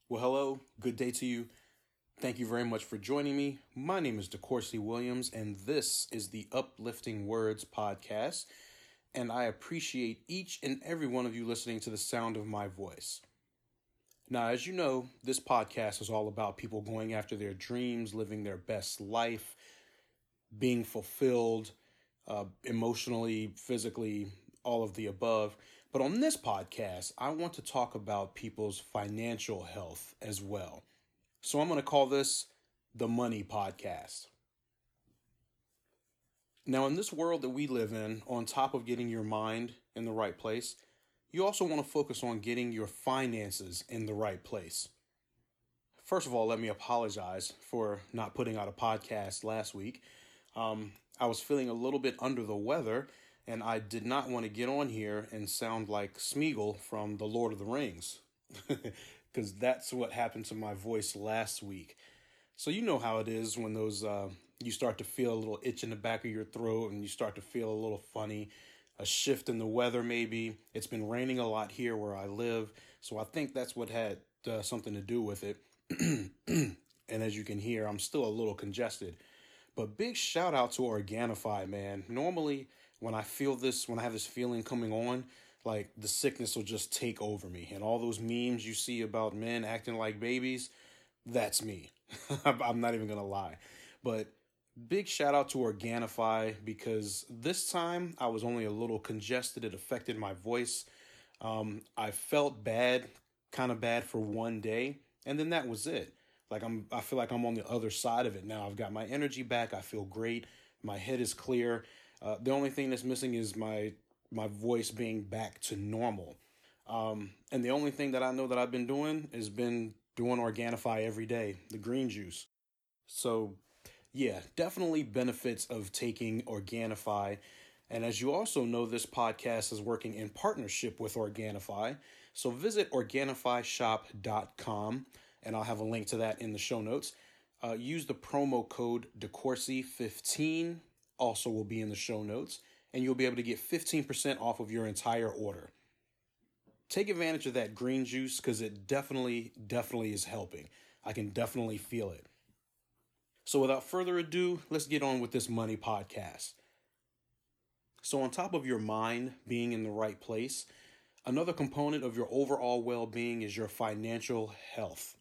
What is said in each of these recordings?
Well, hello, good day to you. Thank you very much for joining me. My name is DeCourcy Williams, and this is the Uplifting Words podcast. And I appreciate each and every one of you listening to the sound of my voice. Now, as you know, this podcast is all about people going after their dreams, living their best life, being fulfilled emotionally, physically, all of the above. But on this podcast, I want to talk about people's financial health as well. So I'm going to call this the Money Podcast. Now, in this world that we live in, on top of getting your mind in the right place, you also want to focus on getting your finances in the right place. First of all, let me apologize for not putting out a podcast last week. I was feeling a little bit under the weather, and I did not want to get on here and sound like Smeagol from The Lord of the Rings, because that's what happened to my voice last week. So you know how it is when those you start to feel a little itch in the back of your throat and you start to feel a little funny, a shift in the weather maybe. It's been raining a lot here where I live, so I think that's what had something to do with it. And as you can hear, I'm still a little congested. But big shout out to Organifi, man. Normally, when I have this feeling coming on, like the sickness will just take over me. And all those memes you see about men acting like babies, that's me. I'm not even going to lie. But big shout out to Organifi, because this time I was only a little congested. It affected my voice. I felt bad, kind of bad for one day. And then that was it. I feel like I'm on the other side of it now. I've got my energy back. I feel great. My head is clear. The only thing that's missing is my voice being back to normal. And the only thing that I know that I've been doing is been doing Organifi every day, the green juice. So yeah, definitely benefits of taking Organifi. And as you also know, this podcast is working in partnership with Organifi. So visit OrganifiShop.com. And I'll have a link to that in the show notes. Use the promo code DeCourcy15, also will be in the show notes, and you'll be able to get 15% off of your entire order. Take advantage of that green juice because it definitely is helping. I can definitely feel it. So without further ado, let's get on with this money podcast. So on top of your mind being in the right place, another component of your overall well-being is your financial health.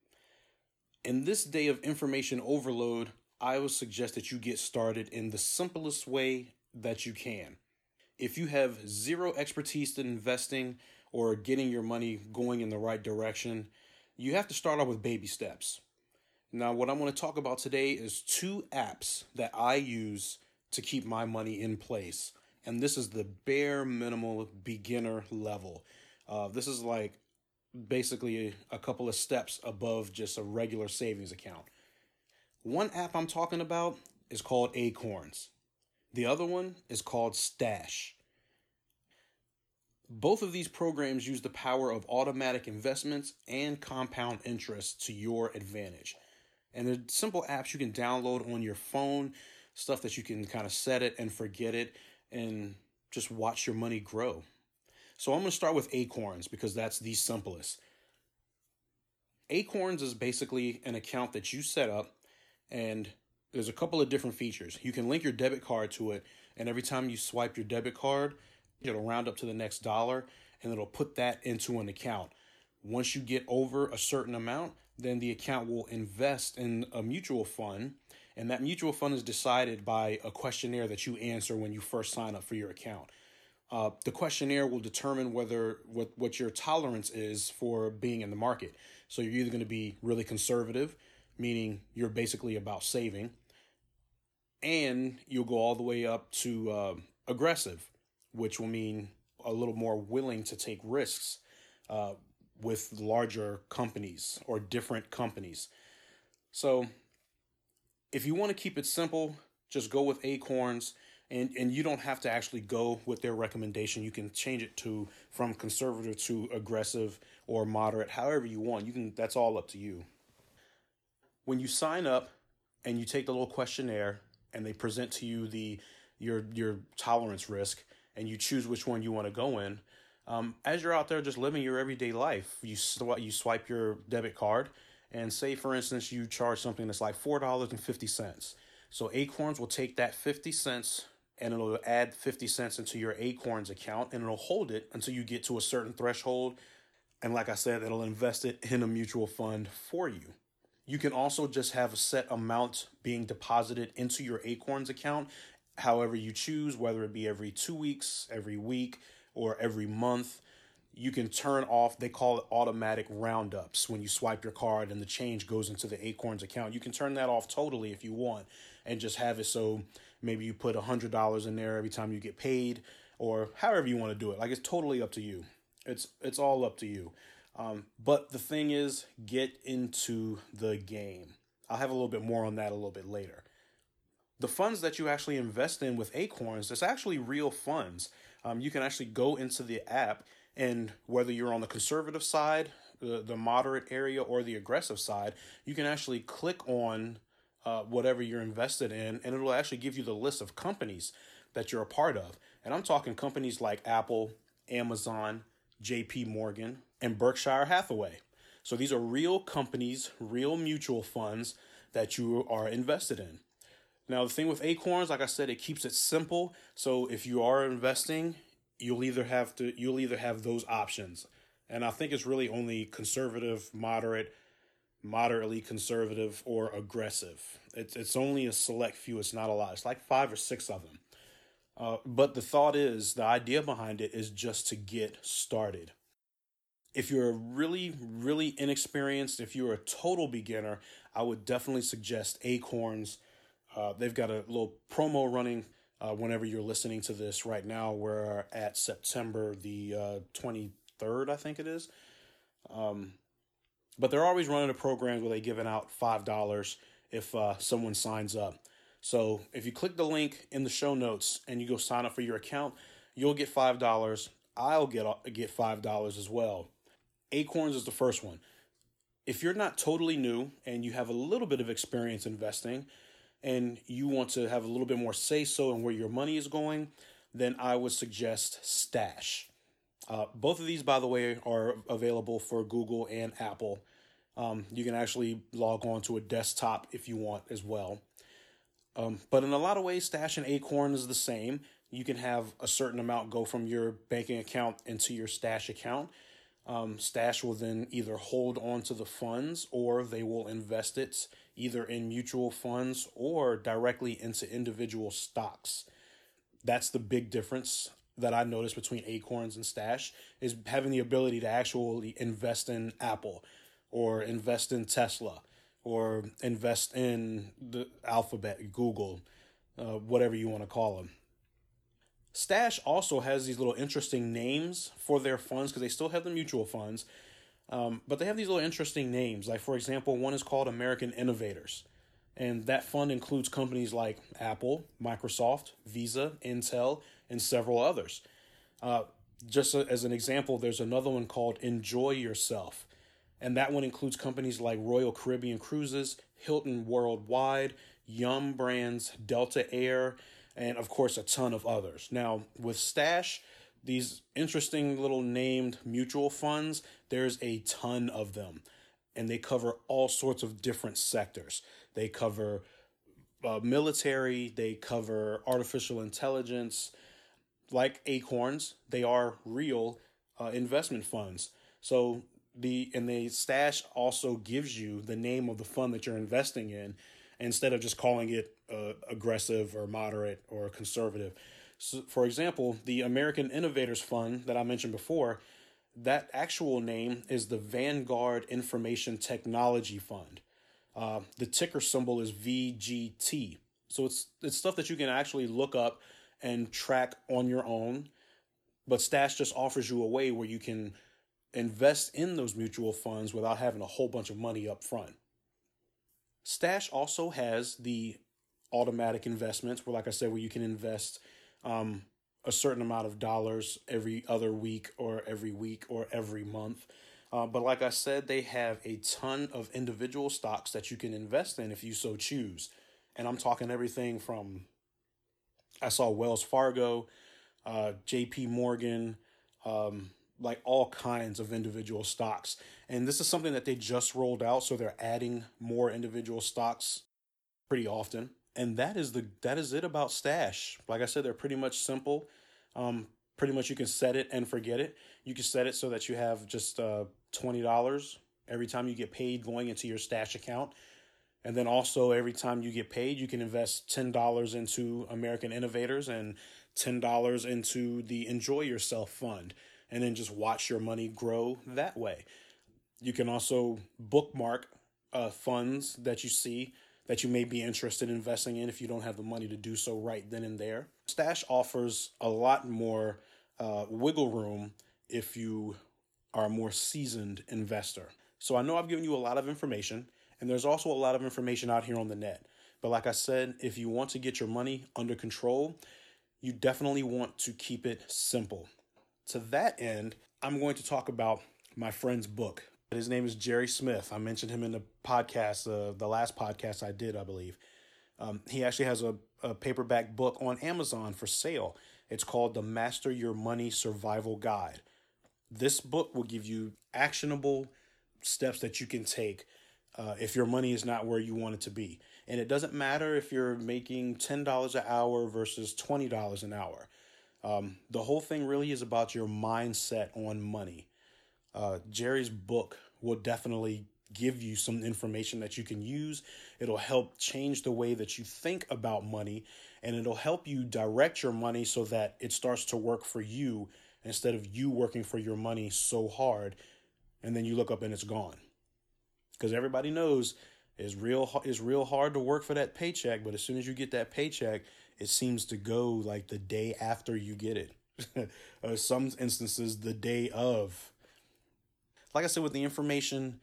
In this day of information overload, I would suggest that you get started in the simplest way that you can. If you have zero expertise in investing or getting your money going in the right direction, you have to start off with baby steps. Now, what I'm going to talk about today is 2 apps that I use to keep my money in place. And this is the bare minimal beginner level. This is like basically a couple of steps above just a regular savings account. One app I'm talking about is called Acorns. The other one is called Stash. Both of these programs use the power of automatic investments and compound interest to your advantage. And they're simple apps you can download on your phone, stuff that you can kind of set it and forget it and just watch your money grow. So I'm going to start with Acorns because that's the simplest. Acorns is basically an account that you set up, and there's a couple of different features. You can link your debit card to it, and every time you swipe your debit card, it'll round up to the next dollar, and it'll put that into an account. Once you get over a certain amount, then the account will invest in a mutual fund, and that mutual fund is decided by a questionnaire that you answer when you first sign up for your account. The questionnaire will determine what your tolerance is for being in the market. So you're either going to be really conservative, meaning you're basically about saving, and you'll go all the way up to aggressive, which will mean a little more willing to take risks with larger companies or different companies. So if you want to keep it simple, just go with Acorns. And you don't have to actually go with their recommendation. You can change it from conservative to aggressive or moderate, however you want. That's all up to you. When you sign up and you take the little questionnaire and they present to you your tolerance risk and you choose which one you want to go in, As you're out there just living your everyday life, you swipe your debit card, and say, for instance, you charge something that's like $4.50. So Acorns will take that 50 cents and it'll add 50 cents into your Acorns account, and it'll hold it until you get to a certain threshold. And like I said, it'll invest it in a mutual fund for you. You can also just have a set amount being deposited into your Acorns account, however you choose, whether it be every 2 weeks, every week, or every month. You can turn off, they call it automatic roundups, when you swipe your card and the change goes into the Acorns account. You can turn that off totally if you want, and just have it so maybe you put $100 in there every time you get paid, or however you want to do it. Like, it's totally up to you. It's all up to you. But the thing is, get into the game. I'll have a little bit more on that a little bit later. The funds that you actually invest in with Acorns, it's actually real funds. You can actually go into the app, and whether you're on the conservative side, the moderate area, or the aggressive side, you can actually click on whatever you're invested in, and it'll actually give you the list of companies that you're a part of. And I'm talking companies like Apple, Amazon, JP Morgan, and Berkshire Hathaway. So these are real companies, real mutual funds that you are invested in. Now, the thing with Acorns, like I said, it keeps it simple. So if you are investing, you'll either have those options. And I think it's really only conservative, moderately conservative, or aggressive. It's only a select few. It's not a lot. It's like 5 or 6 of them. But the idea behind it is just to get started. If you're really, really inexperienced, if you're a total beginner, I would definitely suggest Acorns. They've got a little promo running whenever you're listening to this right now. We're at September the 23rd, I think it is. But they're always running a program where they're giving out $5 if someone signs up. So if you click the link in the show notes and you go sign up for your account, you'll get $5. I'll get $5 as well. Acorns is the first one. If you're not totally new and you have a little bit of experience investing and you want to have a little bit more say-so in where your money is going, then I would suggest Stash. Both of these, by the way, are available for Google and Apple. You can actually log on to a desktop if you want as well. But in a lot of ways, Stash and Acorn is the same. You can have a certain amount go from your banking account into your Stash account. Stash will then either hold on to the funds, or they will invest it either in mutual funds or directly into individual stocks. That's the big difference that I noticed between Acorns and Stash, is having the ability to actually invest in Apple, or invest in Tesla, or invest in the Alphabet, Google, whatever you want to call them. Stash also has these little interesting names for their funds, because they still have the mutual funds, but they have these little interesting names. Like, for example, one is called American Innovators, and that fund includes companies like Apple, Microsoft, Visa, Intel, and several others. Just as an example, there's another one called Enjoy Yourself, and that one includes companies like Royal Caribbean Cruises, Hilton Worldwide, Yum Brands, Delta Air, and of course a ton of others. Now, with Stash, these interesting little named mutual funds, there's a ton of them, and they cover all sorts of different sectors. They cover military, they cover artificial intelligence. Like Acorns, they are real investment funds. So the Stash also gives you the name of the fund that you're investing in, instead of just calling it aggressive or moderate or conservative. So, for example, the American Innovators Fund that I mentioned before, that actual name is the Vanguard Information Technology Fund. The ticker symbol is VGT. So it's stuff that you can actually look up and track on your own. But Stash just offers you a way where you can invest in those mutual funds without having a whole bunch of money up front. Stash also has the automatic investments, where, like I said, where you can invest a certain amount of dollars every other week or every month. But like I said, they have a ton of individual stocks that you can invest in if you so choose. And I'm talking everything from, I saw Wells Fargo, JP Morgan, like all kinds of individual stocks. And this is something that they just rolled out, so they're adding more individual stocks pretty often. And that is it about Stash. Like I said, they're pretty much simple. Um, Pretty much you can set it and forget it. You can set it so that you have just $20 every time you get paid going into your Stash account. And then also every time you get paid, you can invest $10 into American Innovators and $10 into the Enjoy Yourself Fund, and then just watch your money grow that way. You can also bookmark funds that you see that you may be interested in investing in if you don't have the money to do so right then and there. Stash offers a lot more wiggle room if you are a more seasoned investor. So I know I've given you a lot of information, and there's also a lot of information out here on the net. But like I said, if you want to get your money under control, you definitely want to keep it simple. To that end, I'm going to talk about my friend's book. His name is Jerry Smith. I mentioned him in the podcast, the last podcast I did, I believe. He actually has a paperback book on Amazon for sale. It's called The Master Your Money Survival Guide. This book will give you actionable steps that you can take if your money is not where you want it to be. And it doesn't matter if you're making $10 an hour versus $20 an hour. The whole thing really is about your mindset on money. Jerry's book will definitely give you some information that you can use. It'll help change the way that you think about money, and it'll help you direct your money so that it starts to work for you instead of you working for your money so hard, and then you look up and it's gone. Because everybody knows it's real hard to work for that paycheck, but as soon as you get that paycheck, it seems to go like the day after you get it. Or some instances, the day of. Like I said, with the information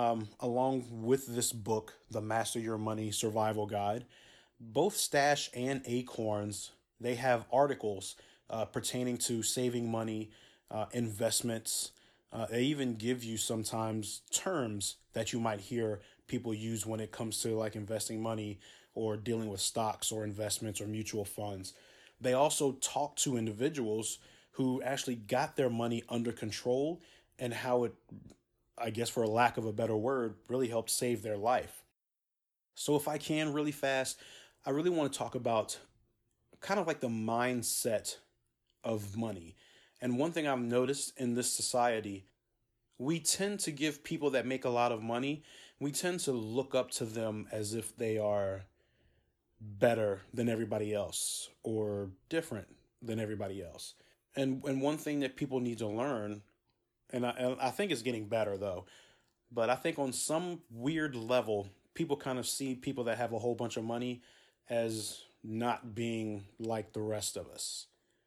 along with this book, The Master Your Money Survival Guide, both Stash and Acorns, they have articles pertaining to saving money, investments. They even give you sometimes terms that you might hear people use when it comes to like investing money or dealing with stocks or investments or mutual funds. They also talk to individuals who actually got their money under control and how it, I guess for a lack of a better word, really helped save their life. So if I can really fast, I really want to talk about kind of like the mindset of money. And one thing I've noticed in this society, we tend to give people that make a lot of money, we tend to look up to them as if they are better than everybody else or different than everybody else. And one thing that people need to learn, and I think it's getting better though, but I think on some weird level, people kind of see people that have a whole bunch of money as not being like the rest of us.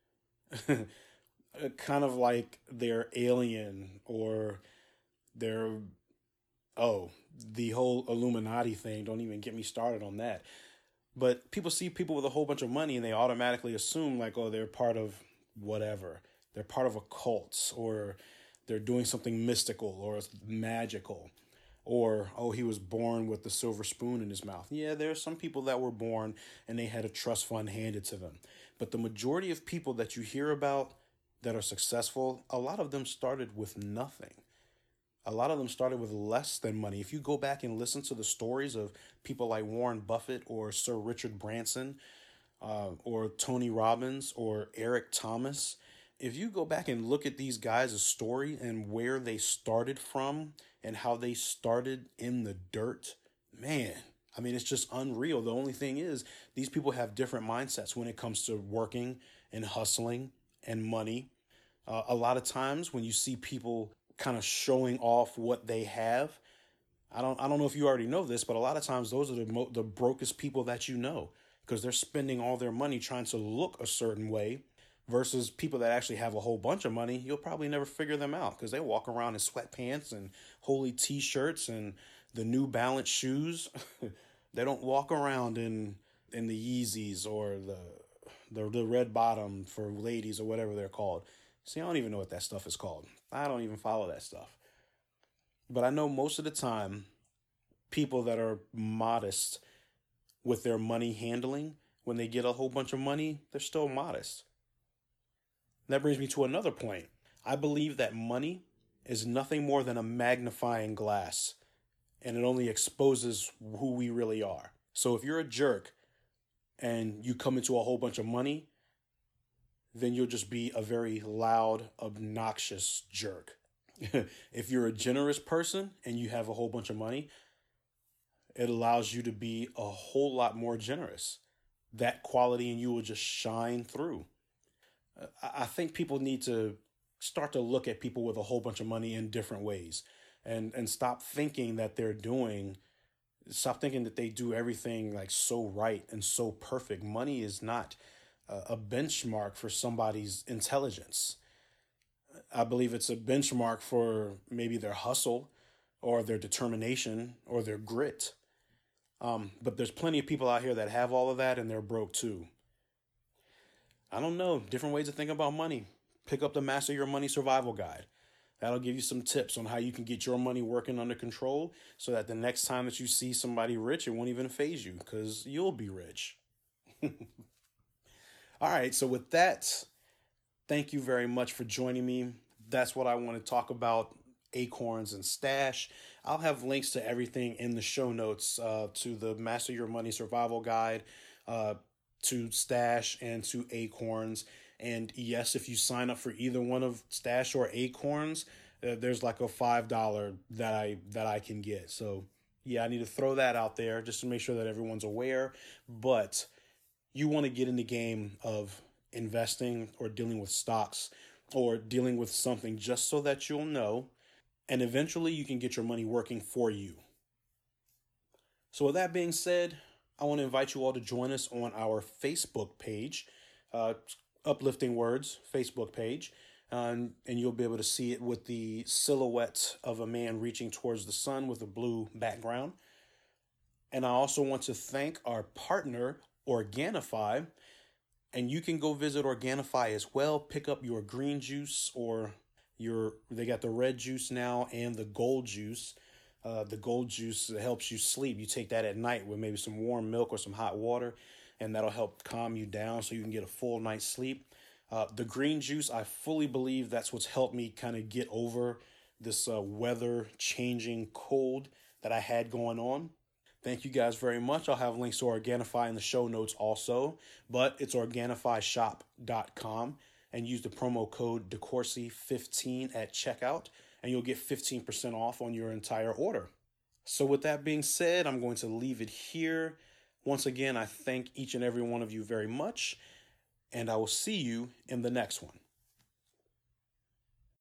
Kind of like they're alien or they're, oh, the whole Illuminati thing. Don't even get me started on that. But people see people with a whole bunch of money and they automatically assume like, oh, they're part of whatever. They're part of a cult, or they're doing something mystical or magical, or, oh, he was born with the silver spoon in his mouth. Yeah, there are some people that were born and they had a trust fund handed to them. But the majority of people that you hear about that are successful, a lot of them started with nothing. A lot of them started with less than money. If you go back and listen to the stories of people like Warren Buffett or Sir Richard Branson, or Tony Robbins or Eric Thomas, if you go back and look at these guys' story and where they started from and how they started in the dirt, man, I mean, it's just unreal. The only thing is these people have different mindsets when it comes to working and hustling and money. A lot of times when you see people kind of showing off what they have, I don't know if you already know this, but a lot of times those are the brokest people that you know, because they're spending all their money trying to look a certain way, versus people that actually have a whole bunch of money. You'll probably never figure them out because they walk around in sweatpants and holy t-shirts and the New Balance shoes. They don't walk around in the Yeezys or the red bottom for ladies or whatever they're called. See, I don't even know what that stuff is called. I don't even follow that stuff. But I know most of the time, people that are modest with their money handling, when they get a whole bunch of money, they're still modest. That brings me to another point. I believe that money is nothing more than a magnifying glass, and it only exposes who we really are. So if you're a jerk and you come into a whole bunch of money, then you'll just be a very loud, obnoxious jerk. If you're a generous person and you have a whole bunch of money, it allows you to be a whole lot more generous. That quality in you will just shine through. I think people need to start to look at people with a whole bunch of money in different ways, and stop thinking that they do everything like so right and so perfect. Money is not a benchmark for somebody's intelligence. I believe it's a benchmark for maybe their hustle or their determination or their grit. But there's plenty of people out here that have all of that and they're broke too. I don't know, different ways to think about money. Pick up the Master Your Money Survival Guide. That'll give you some tips on how you can get your money working under control so that the next time that you see somebody rich, it won't even faze you because you'll be rich. All right, so with that, thank you very much for joining me. That's what I want to talk about, Acorns and Stash. I'll have links to everything in the show notes, to the Master Your Money Survival Guide, to Stash, and to Acorns. And yes, if you sign up for either one of Stash or Acorns, there's like a $5 that I can get. So yeah, I need to throw that out there just to make sure that everyone's aware. But you want to get in the game of investing or dealing with stocks or dealing with something just so that you'll know, and eventually you can get your money working for you. So with that being said, I want to invite you all to join us on our Facebook page, Uplifting Words Facebook page, and you'll be able to see it with the silhouette of a man reaching towards the sun with a blue background. And I also want to thank our partner, Organifi. And you can go visit Organifi as well. Pick up your green juice they got the red juice now and the gold juice. The gold juice helps you sleep. You take that at night with maybe some warm milk or some hot water, and that'll help calm you down so you can get a full night's sleep. The green juice, I fully believe that's what's helped me kind of get over this weather changing cold that I had going on. Thank you guys very much. I'll have links to Organifi in the show notes also, but it's OrganifiShop.com, and use the promo code DeCourcy15 at checkout, and you'll get 15% off on your entire order. So with that being said, I'm going to leave it here. Once again, I thank each and every one of you very much, and I will see you in the next one.